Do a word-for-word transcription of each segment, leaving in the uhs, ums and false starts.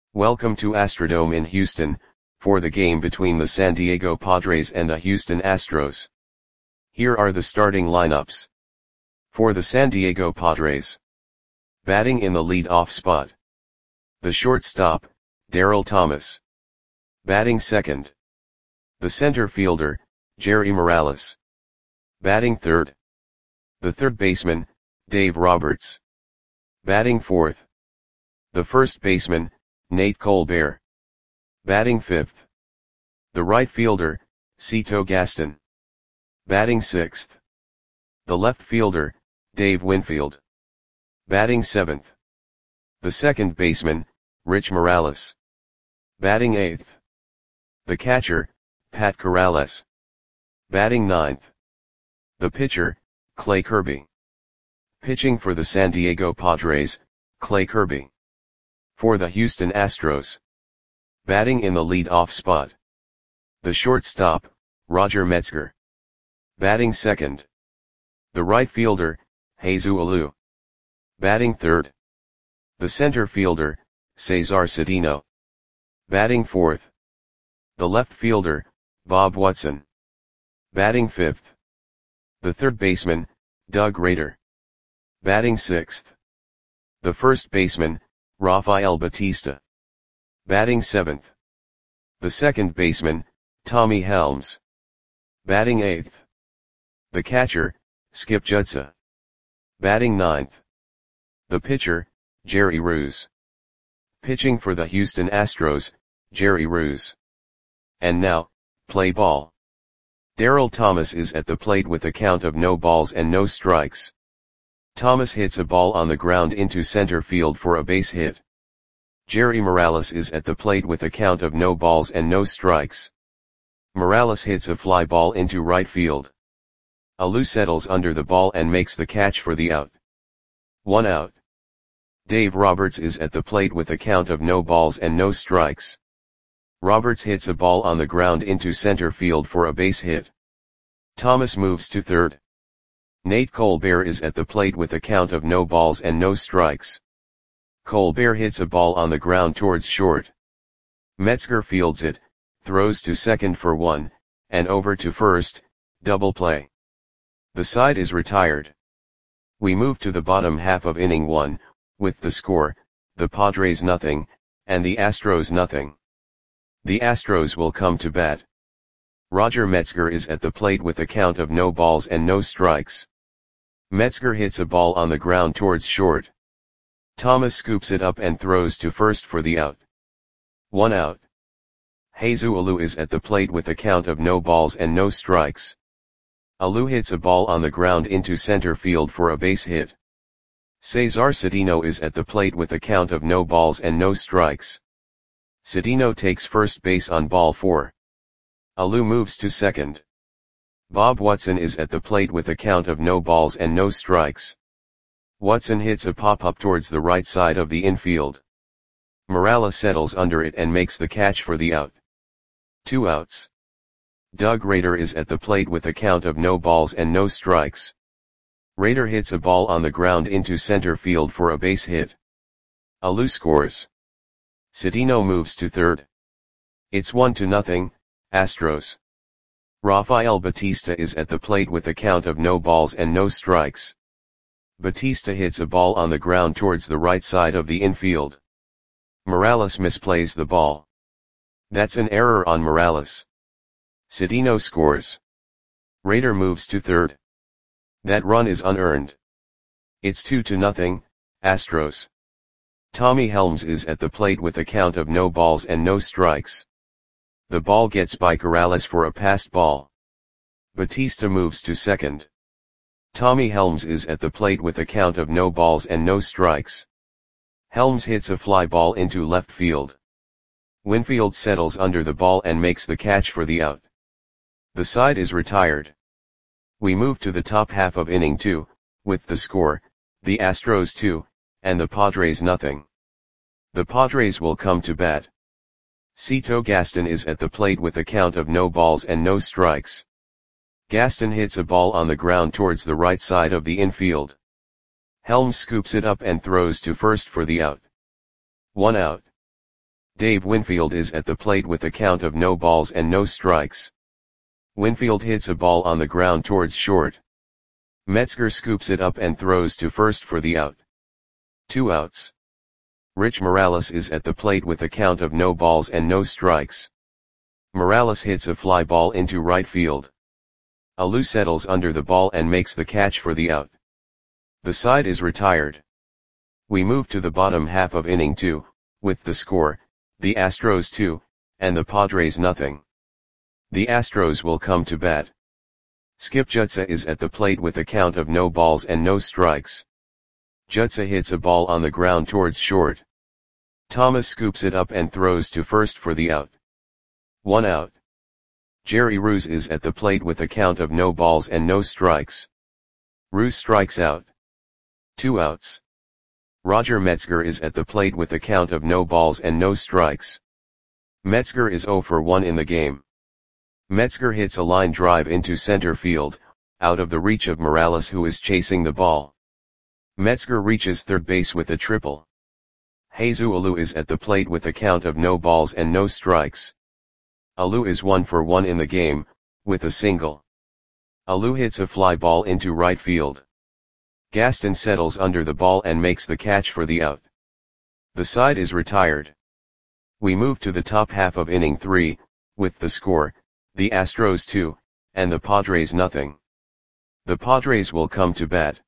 Welcome to Astrodome in Houston, for the game between the San Diego Padres and the Houston Astros. Here are the starting lineups. For the San Diego Padres. Batting in the lead-off spot. The shortstop, Daryl Thomas. Batting second. The center fielder, Jerry Morales. Batting third. The third baseman, Dave Roberts. Batting fourth. The first baseman, Nate Colbert. Batting fifth. The right fielder, Cito Gaston. Batting sixth. The left fielder, Dave Winfield. Batting seventh. The second baseman, Rich Morales. Batting eighth. The catcher, Pat Corrales. Batting ninth. The pitcher, Clay Kirby. Pitching for the San Diego Padres, Clay Kirby. For the Houston Astros. Batting in the lead-off spot. The shortstop, Roger Metzger. Batting second. The right fielder, Jesus Alou. Batting third. The center fielder, Cesar Cedeno. Batting fourth. The left fielder, Bob Watson. Batting fifth. The third baseman, Doug Rader. Batting sixth. The first baseman, Rafael Batista. Batting seventh. The second baseman, Tommy Helms. Batting eighth. The catcher, Skip Jutsa. Batting ninth. The pitcher, Jerry Ruse. Pitching for the Houston Astros, Jerry Ruse. And now, play ball. Daryl Thomas is at the plate with a count of no balls and no strikes. Thomas hits a ball on the ground into center field for a base hit. Jerry Morales is at the plate with a count of no balls and no strikes. Morales hits a fly ball into right field. Alou settles under the ball and makes the catch for the out. One out. Dave Roberts is at the plate with a count of no balls and no strikes. Roberts hits a ball on the ground into center field for a base hit. Thomas moves to third. Nate Colbert is at the plate with a count of no balls and no strikes. Colbert hits a ball on the ground towards short. Metzger fields it, throws to second for one, and over to first, double play. The side is retired. We move to the bottom half of inning one, with the score, the Padres nothing, and the Astros nothing. The Astros will come to bat. Roger Metzger is at the plate with a count of no balls and no strikes. Metzger hits a ball on the ground towards short. Thomas scoops it up and throws to first for the out. One out. Jesus Alou is at the plate with a count of no balls and no strikes. Alou hits a ball on the ground into center field for a base hit. Cesar Cedeno is at the plate with a count of no balls and no strikes. Cedeno takes first base on ball four. Alou moves to second. Bob Watson is at the plate with a count of no balls and no strikes. Watson hits a pop-up towards the right side of the infield. Morales settles under it and makes the catch for the out. Two outs. Doug Rader is at the plate with a count of no balls and no strikes. Rader hits a ball on the ground into center field for a base hit. Alou scores. Cedeno moves to third. It's one to nothing, Astros. Rafael Batista is at the plate with a count of no balls and no strikes. Batista hits a ball on the ground towards the right side of the infield. Morales misplays the ball. That's an error on Morales. Cedeno scores. Rader moves to third. That run is unearned. It's two to nothing, Astros. Tommy Helms is at the plate with a count of no balls and no strikes. The ball gets by Corrales for a passed ball. Batista moves to second. Tommy Helms is at the plate with a count of no balls and no strikes. Helms hits a fly ball into left field. Winfield settles under the ball and makes the catch for the out. The side is retired. We move to the top half of inning two, with the score, the Astros two, and the Padres nothing. The Padres will come to bat. Cito Gaston is at the plate with a count of no balls and no strikes. Gaston hits a ball on the ground towards the right side of the infield. Helms scoops it up and throws to first for the out. One out. Dave Winfield is at the plate with a count of no balls and no strikes. Winfield hits a ball on the ground towards short. Metzger scoops it up and throws to first for the out. Two outs. Rich Morales is at the plate with a count of no balls and no strikes. Morales hits a fly ball into right field. Alou settles under the ball and makes the catch for the out. The side is retired. We move to the bottom half of inning two, with the score, the Astros two, and the Padres nothing. The Astros will come to bat. Skip Jutsa is at the plate with a count of no balls and no strikes. Jutsa hits a ball on the ground towards short. Thomas scoops it up and throws to first for the out. One out. Jerry Ruse is at the plate with a count of no balls and no strikes. Ruse strikes out. Two outs. Roger Metzger is at the plate with a count of no balls and no strikes. Metzger is oh for one in the game. Metzger hits a line drive into center field, out of the reach of Morales, who is chasing the ball. Metzger reaches third base with a triple. Jesus Alou is at the plate with a count of no balls and no strikes. Alou is one for one in the game, with a single. Alou hits a fly ball into right field. Gaston settles under the ball and makes the catch for the out. The side is retired. We move to the top half of inning three, with the score, the Astros two, and the Padres nothing. The Padres will come to bat.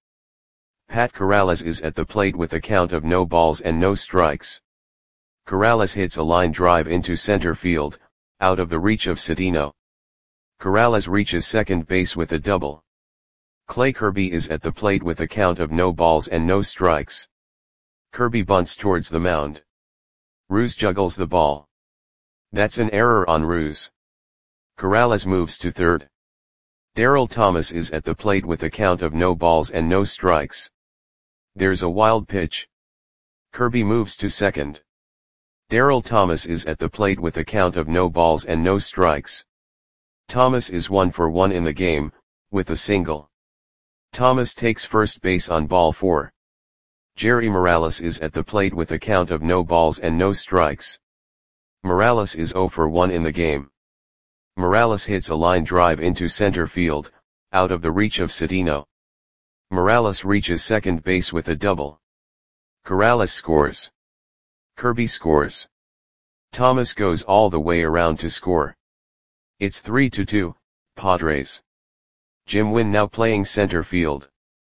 Pat Corrales is at the plate with a count of no balls and no strikes. Corrales hits a line drive into center field, out of the reach of Cedeno. Corrales reaches second base with a double. Clay Kirby is at the plate with a count of no balls and no strikes. Kirby bunts towards the mound. Ruse juggles the ball. That's an error on Ruse. Corrales moves to third. Darryl Thomas is at the plate with a count of no balls and no strikes. There's a wild pitch. Kirby moves to second. Darryl Thomas is at the plate with a count of no balls and no strikes. Thomas is one for one in the game, with a single. Thomas takes first base on ball four. Jerry Morales is at the plate with a count of no balls and no strikes. Morales is oh for one in the game. Morales hits a line drive into center field, out of the reach of Cedeno. Morales reaches second base with a double. Corrales scores. Kirby scores. Thomas goes all the way around to score. It's three to two, Padres. Jim Wynn now playing center field.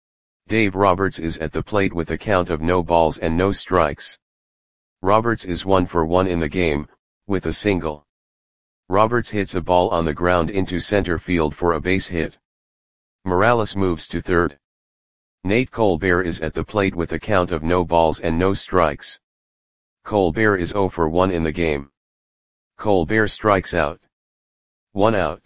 Dave Roberts is at the plate with a count of no balls and no strikes. Roberts is one for one in the game, with a single. Roberts hits a ball on the ground into center field for a base hit. Morales moves to third. Nate Colbert is at the plate with a count of no balls and no strikes. Colbert is oh for one in the game. Colbert strikes out. One out.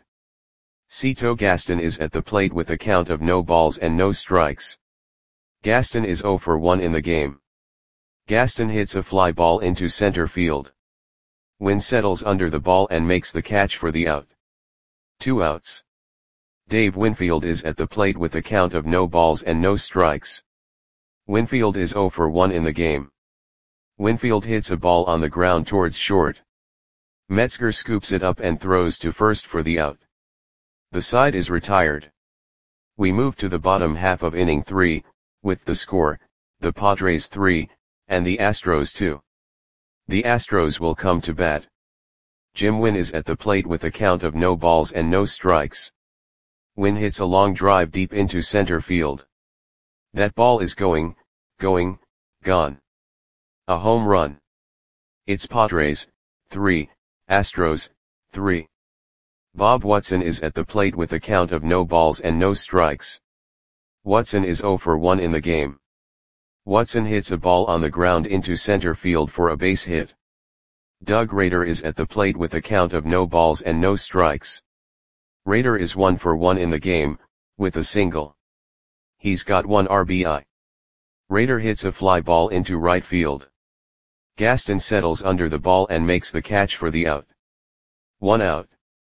Cito Gaston is at the plate with a count of no balls and no strikes. Gaston is oh for one in the game. Gaston hits a fly ball into center field. Wynn settles under the ball and makes the catch for the out. Two outs. Dave Winfield is at the plate with a count of no balls and no strikes. Winfield is oh for one in the game. Winfield hits a ball on the ground towards short. Metzger scoops it up and throws to first for the out. The side is retired. We move to the bottom half of inning three, with the score, the Padres three, and the Astros two. The Astros will come to bat. Jim Wynn is at the plate with a count of no balls and no strikes. Wynn hits a long drive deep into center field. That ball is going, going, gone. A home run. It's Padres, three, Astros, three. Bob Watson is at the plate with a count of no balls and no strikes. Watson is oh for one in the game. Watson hits a ball on the ground into center field for a base hit. Doug Rader is at the plate with a count of no balls and no strikes. Rader is one for one in the game, with a single. He's got one R B I. Rader hits a fly ball into right field. Gaston settles under the ball and makes the catch for the out. One out.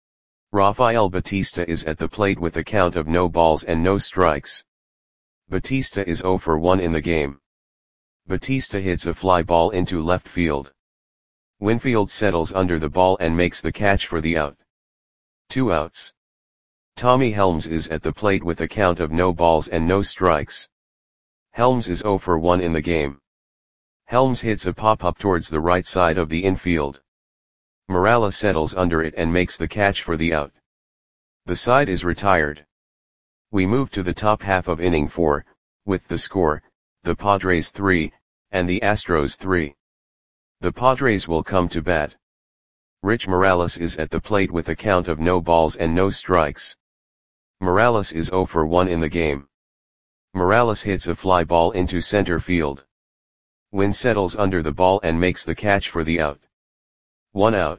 Rafael Batista is at the plate with a count of no balls and no strikes. Batista is oh for one in the game. Batista hits a fly ball into left field. Winfield settles under the ball and makes the catch for the out. Two outs. Tommy Helms is at the plate with a count of no balls and no strikes. Helms is oh for one in the game. Helms hits a pop-up towards the right side of the infield. Morales settles under it and makes the catch for the out. The side is retired. We move to the top half of inning four, with the score, the Padres three, and the Astros three. The Padres will come to bat. Rich Morales is at the plate with a count of no balls and no strikes. Morales is oh for one in the game. Morales hits a fly ball into center field. Wynn settles under the ball and makes the catch for the out. One out.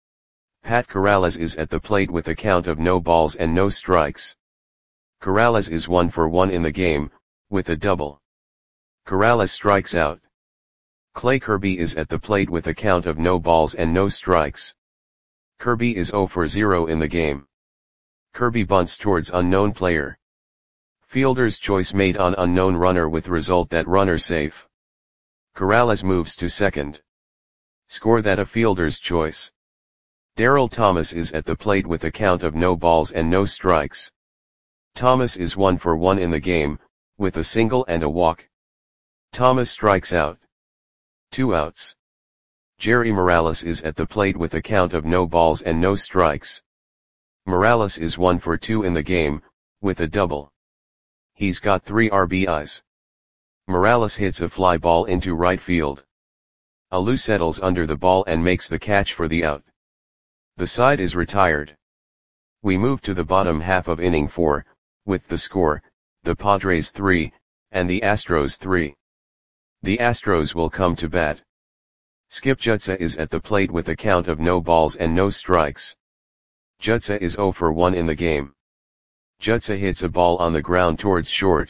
Pat Corrales is at the plate with a count of no balls and no strikes. Corrales is one for one in the game, with a double. Corrales strikes out. Clay Kirby is at the plate with a count of no balls and no strikes. Kirby is oh for zero in the game. Kirby bunts towards unknown player. Fielder's choice made on unknown runner with result that runner safe. Corrales moves to second. Score that a fielder's choice. Darryl Thomas is at the plate with a count of no balls and no strikes. Thomas is one for one in the game, with a single and a walk. Thomas strikes out. Two outs. Jerry Morales is at the plate with a count of no balls and no strikes. Morales is one for two in the game, with a double. He's got three R B Is. Morales hits a fly ball into right field. Alou settles under the ball and makes the catch for the out. The side is retired. We move to the bottom half of inning four, with the score, the Padres three, and the Astros three. The Astros will come to bat. Skip Jutsa is at the plate with a count of no balls and no strikes. Jutsa is oh for one in the game. Jutsa hits a ball on the ground towards short.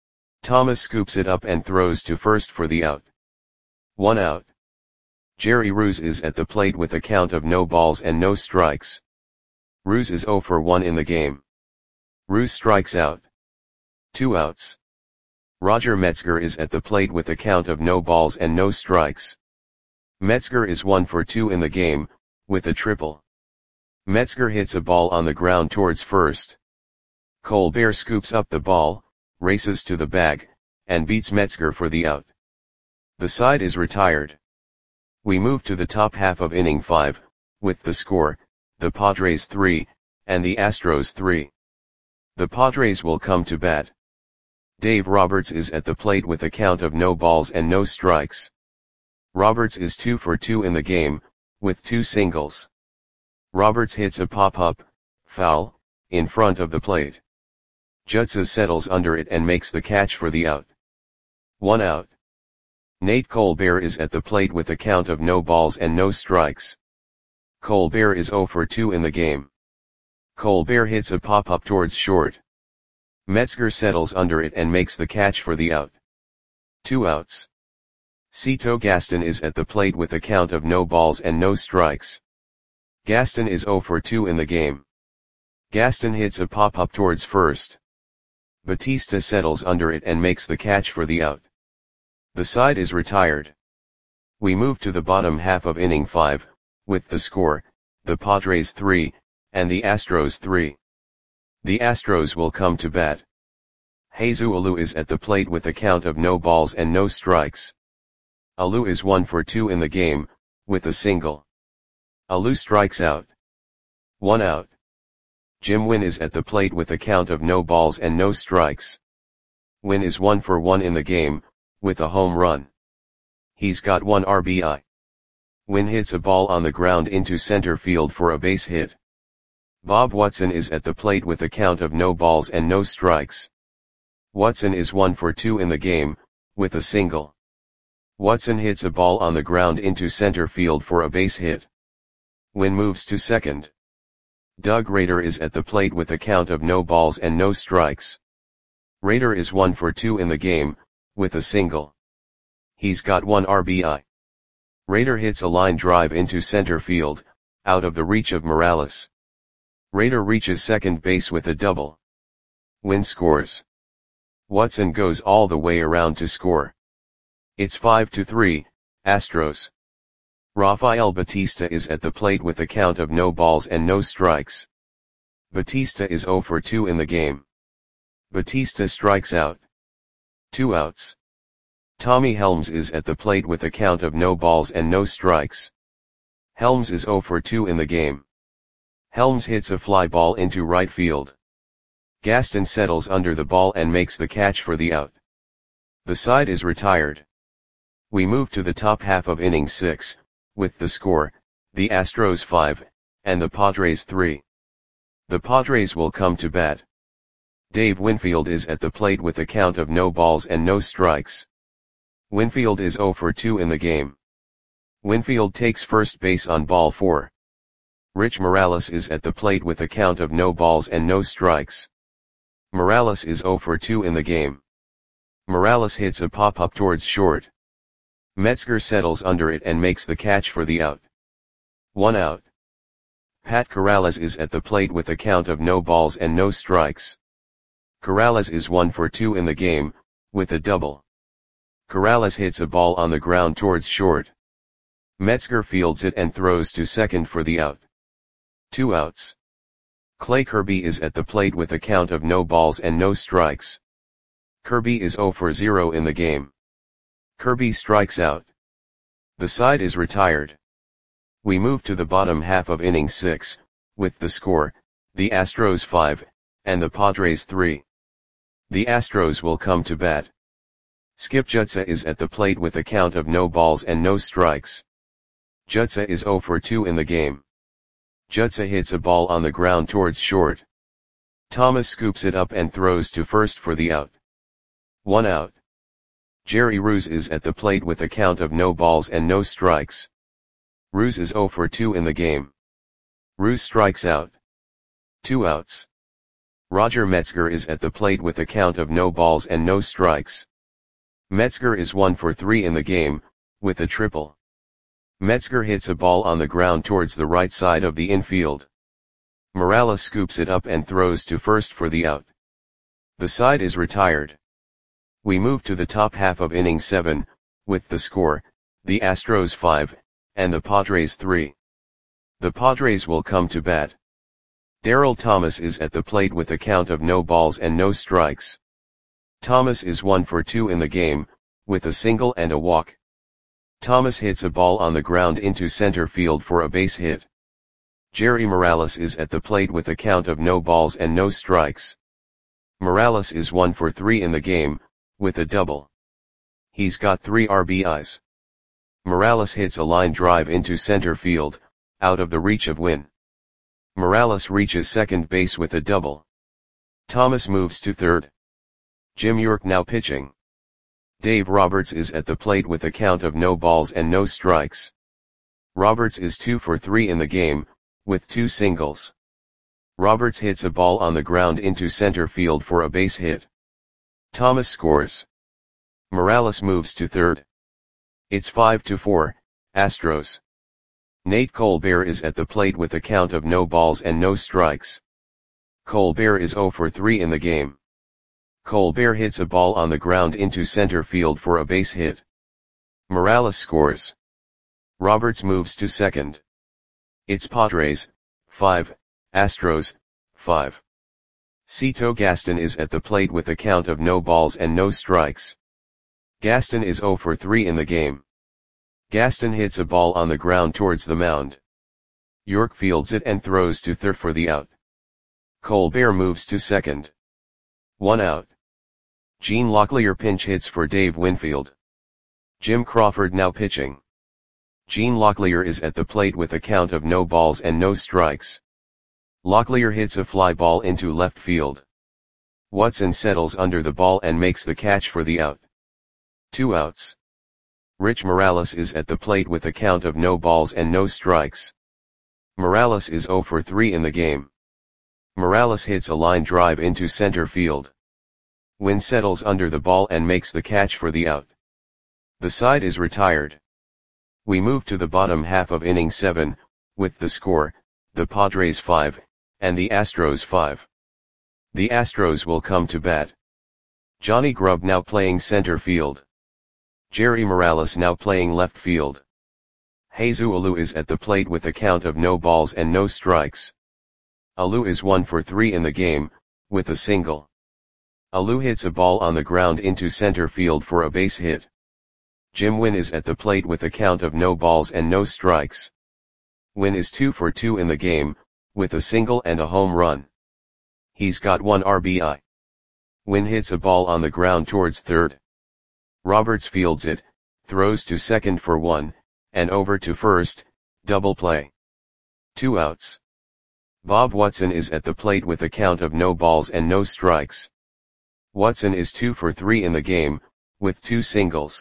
Thomas scoops it up and throws to first for the out. One out. Jerry Ruse is at the plate with a count of no balls and no strikes. Ruse is oh for one in the game. Ruse strikes out. Two outs. Roger Metzger is at the plate with a count of no balls and no strikes. Metzger is one for two in the game, with a triple. Metzger hits a ball on the ground towards first. Colbert scoops up the ball, races to the bag, and beats Metzger for the out. The side is retired. We move to the top half of inning five, with the score, the Padres three, and the Astros three. The Padres will come to bat. Dave Roberts is at the plate with a count of no balls and no strikes. Roberts is two for two in the game, with two singles. Roberts hits a pop-up, foul, in front of the plate. Jutsa settles under it and makes the catch for the out. One out. Nate Colbert is at the plate with a count of no balls and no strikes. Colbert is oh for two in the game. Colbert hits a pop-up towards short. Metzger settles under it and makes the catch for the out. Two outs. Cito Gaston is at the plate with a count of no balls and no strikes. Gaston is oh for two in the game. Gaston hits a pop-up towards first. Batista settles under it and makes the catch for the out. The side is retired. We move to the bottom half of inning five, with the score, the Padres three, and the Astros three. The Astros will come to bat. Jesus Alou is at the plate with a count of no balls and no strikes. Alou is one for two in the game, with a single. Alou strikes out. One out. Jim Wynn is at the plate with a count of no balls and no strikes. Wynn is one for one in the game, with a home run. He's got one R B I. Wynn hits a ball on the ground into center field for a base hit. Bob Watson is at the plate with a count of no balls and no strikes. Watson is one for two in the game, with a single. Watson hits a ball on the ground into center field for a base hit. Wynn moves to second. Doug Rader is at the plate with a count of no balls and no strikes. Rader is one for two in the game, with a single. He's got one R B I. Rader hits a line drive into center field, out of the reach of Morales. Rader reaches second base with a double. Wynn scores. Watson goes all the way around to score. It's five to three, Astros. Rafael Batista is at the plate with a count of no balls and no strikes. Batista is zero for two in the game. Batista strikes out. Two outs. Tommy Helms is at the plate with a count of no balls and no strikes. Helms is zero for two in the game. Helms hits a fly ball into right field. Gaston settles under the ball and makes the catch for the out. The side is retired. We move to the top half of inning six, with the score, the Astros five, and the Padres three. The Padres will come to bat. Dave Winfield is at the plate with a count of no balls and no strikes. Winfield is zero for two in the game. Winfield takes first base on ball four. Rich Morales is at the plate with a count of no balls and no strikes. Morales is zero for two in the game. Morales hits a pop-up towards short. Metzger settles under it and makes the catch for the out. One out. Pat Corrales is at the plate with a count of no balls and no strikes. Corrales is one for two in the game, with a double. Corrales hits a ball on the ground towards short. Metzger fields it and throws to second for the out. Two outs. Clay Kirby is at the plate with a count of no balls and no strikes. Kirby is zero for zero in the game. Kirby strikes out. The side is retired. We move to the bottom half of inning six, with the score, the Astros five, and the Padres three. The Astros will come to bat. Skip Jutsa is at the plate with a count of no balls and no strikes. Jutsa is zero for two in the game. Jutsa hits a ball on the ground towards short. Thomas scoops it up and throws to first for the out. One out. Jerry Ruse is at the plate with a count of no balls and no strikes. Ruse is zero for two in the game. Ruse strikes out. Two outs. Roger Metzger is at the plate with a count of no balls and no strikes. Metzger is one for three in the game, with a triple. Metzger hits a ball on the ground towards the right side of the infield. Morales scoops it up and throws to first for the out. The side is retired. We move to the top half of inning seven, with the score, the Astros five, and the Padres three. The Padres will come to bat. Darryl Thomas is at the plate with a count of no balls and no strikes. Thomas is one for two in the game, with a single and a walk. Thomas hits a ball on the ground into center field for a base hit. Jerry Morales is at the plate with a count of no balls and no strikes. Morales is one for three in the game, with a double. He's got three R B Is. Morales hits a line drive into center field, out of the reach of Winn. Morales reaches second base with a double. Thomas moves to third. Jim York now pitching. Dave Roberts is at the plate with a count of no balls and no strikes. Roberts is two for three in the game, with two singles. Roberts hits a ball on the ground into center field for a base hit. Thomas scores. Morales moves to third. It's five to four, Astros. Nate Colbert is at the plate with a count of no balls and no strikes. Colbert is zero for three in the game. Colbert hits a ball on the ground into center field for a base hit. Morales scores. Roberts moves to second. It's Padres, five, Astros, five. Cito Gaston is at the plate with a count of no balls and no strikes. Gaston is zero for three in the game. Gaston hits a ball on the ground towards the mound. York fields it and throws to third for the out. Colbert moves to second. One out. Gene Locklear pinch hits for Dave Winfield. Jim Crawford now pitching. Gene Locklear is at the plate with a count of no balls and no strikes. Locklear hits a fly ball into left field. Watson settles under the ball and makes the catch for the out. Two outs. Rich Morales is at the plate with a count of no balls and no strikes. Morales is zero for three in the game. Morales hits a line drive into center field. Winn settles under the ball and makes the catch for the out. The side is retired. We move to the bottom half of inning seven, with the score, the Padres five, and the Astros five. The Astros will come to bat. Johnny Grubb now playing center field. Jerry Morales now playing left field. Jesus Alou is at the plate with a count of no balls and no strikes. Alou is one for three in the game, with a single. Alou hits a ball on the ground into center field for a base hit. Jim Wynn is at the plate with a count of no balls and no strikes. Wynn is two for two in the game, with a single and a home run. He's got one R B I. Wynn hits a ball on the ground towards third. Roberts fields it, throws to second for one, and over to first, double play. Two outs. Bob Watson is at the plate with a count of no balls and no strikes. Watson is two for three in the game, with two singles.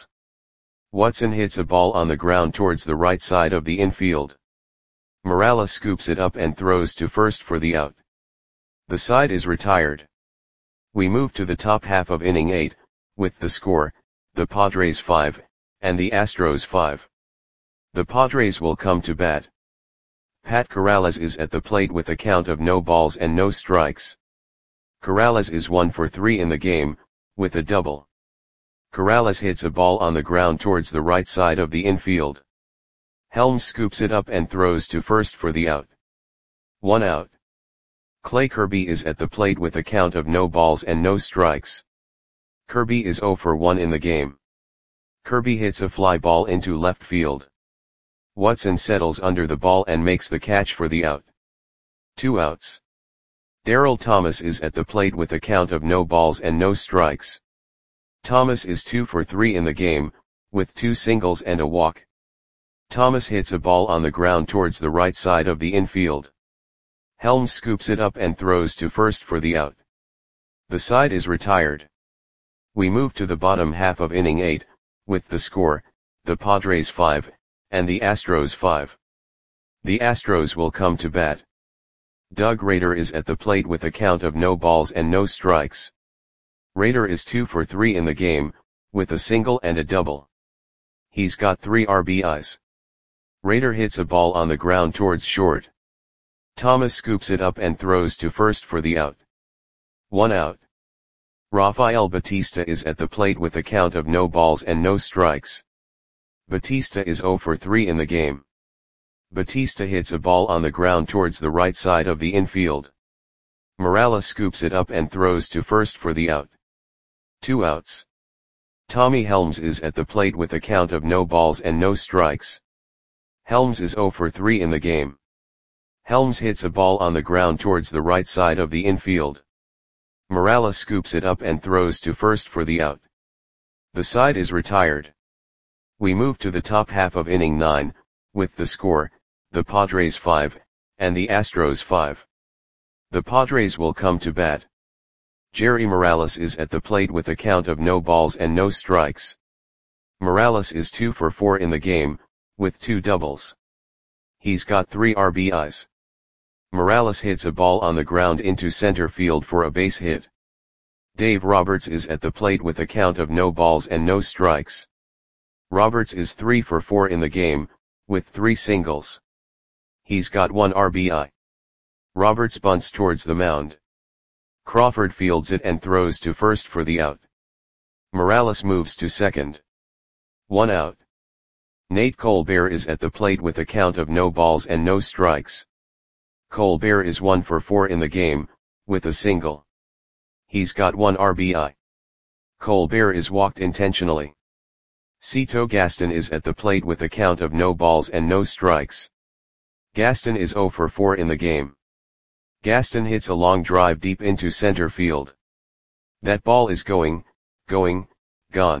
Watson hits a ball on the ground towards the right side of the infield. Morales scoops it up and throws to first for the out. The side is retired. We move to the top half of inning eight, with the score, the Padres five, and the Astros five. The Padres will come to bat. Pat Corrales is at the plate with a count of no balls and no strikes. Corrales is one for three in the game, with a double. Corrales hits a ball on the ground towards the right side of the infield. Helms scoops it up and throws to first for the out. One out. Clay Kirby is at the plate with a count of no balls and no strikes. Kirby is zero for one in the game. Kirby hits a fly ball into left field. Watson settles under the ball and makes the catch for the out. Two outs. Darryl Thomas is at the plate with a count of no balls and no strikes. Thomas is two for three in the game, with two singles and a walk. Thomas hits a ball on the ground towards the right side of the infield. Helms scoops it up and throws to first for the out. The side is retired. We move to the bottom half of inning eight, with the score, the Padres five, and the Astros five. The Astros will come to bat. Doug Rader is at the plate with a count of no balls and no strikes. Rader is two for three in the game, with a single and a double. He's got three R B Is. Rader hits a ball on the ground towards short. Thomas scoops it up and throws to first for the out. One out. Rafael Batista is at the plate with a count of no balls and no strikes. Batista is zero for three in the game. Batista hits a ball on the ground towards the right side of the infield. Morales scoops it up and throws to first for the out. Two outs. Tommy Helms is at the plate with a count of no balls and no strikes. Helms is zero for three in the game. Helms hits a ball on the ground towards the right side of the infield. Morales scoops it up and throws to first for the out. The side is retired. We move to the top half of inning nine, with the score, the Padres five, and the Astros five. The Padres will come to bat. Jerry Morales is at the plate with a count of no balls and no strikes. Morales is two for four in the game, with two doubles. He's got three R B Is. Morales hits a ball on the ground into center field for a base hit. Dave Roberts is at the plate with a count of no balls and no strikes. Roberts is three for four in the game, with three singles. He's got one R B I. Roberts bunts towards the mound. Crawford fields it and throws to first for the out. Morales moves to second. One out. Nate Colbert is at the plate with a count of no balls and no strikes. Colbert is one for four in the game, with a single. He's got one R B I. Colbert is walked intentionally. Cito Gaston is at the plate with a count of no balls and no strikes. Gaston is zero for four in the game. Gaston hits a long drive deep into center field. That ball is going, going, gone.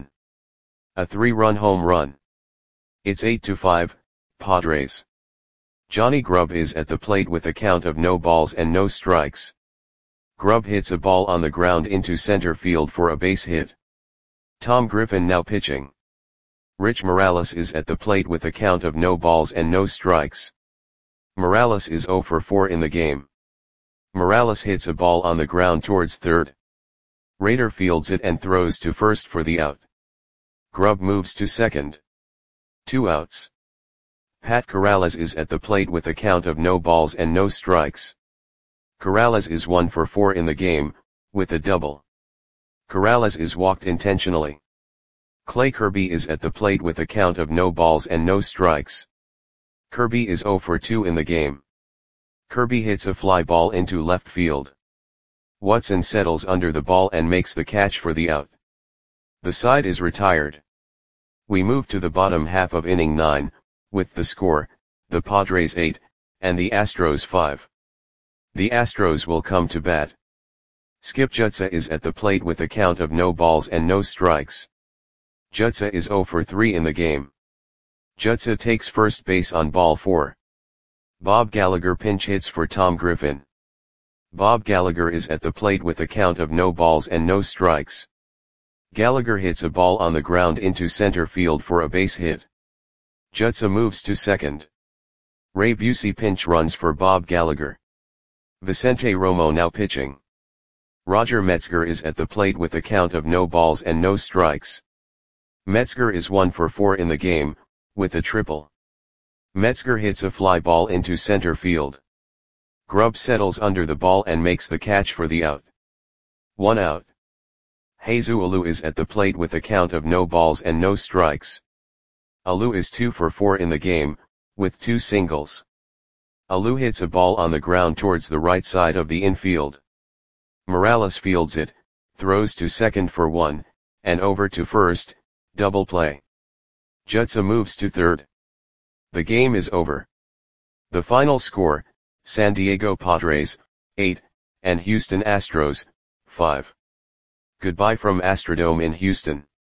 A three-run home run. It's eight to five, Padres. Johnny Grubb is at the plate with a count of no balls and no strikes. Grubb hits a ball on the ground into center field for a base hit. Tom Griffin now pitching. Rich Morales is at the plate with a count of no balls and no strikes. Morales is zero for four in the game. Morales hits a ball on the ground towards third. Rader fields it and throws to first for the out. Grubb moves to second. Two outs. Pat Corrales is at the plate with a count of no balls and no strikes. Corrales is one for four in the game, with a double. Corrales is walked intentionally. Clay Kirby is at the plate with a count of no balls and no strikes. Kirby is zero for two in the game. Kirby hits a fly ball into left field. Watson settles under the ball and makes the catch for the out. The side is retired. We move to the bottom half of inning nine, with the score, the Padres eight, and the Astros five. The Astros will come to bat. Skip Jutsa is at the plate with a count of no balls and no strikes. Jutsa is zero for three in the game. Jutsa takes first base on ball four. Bob Gallagher pinch hits for Tom Griffin. Bob Gallagher is at the plate with a count of no balls and no strikes. Gallagher hits a ball on the ground into center field for a base hit. Jutsa moves to second. Ray Busey pinch runs for Bob Gallagher. Vicente Romo now pitching. Roger Metzger is at the plate with a count of no balls and no strikes. Metzger is one for four in the game, with a triple. Metzger hits a fly ball into center field. Grubb settles under the ball and makes the catch for the out. One out. Jesus Alou is at the plate with a count of no balls and no strikes. Alou is two for four in the game, with two singles. Alou hits a ball on the ground towards the right side of the infield. Morales fields it, throws to second for one, and over to first, double play. Jutsa moves to third. The game is over. The final score, San Diego Padres, eight, and Houston Astros, five. Goodbye from Astrodome in Houston.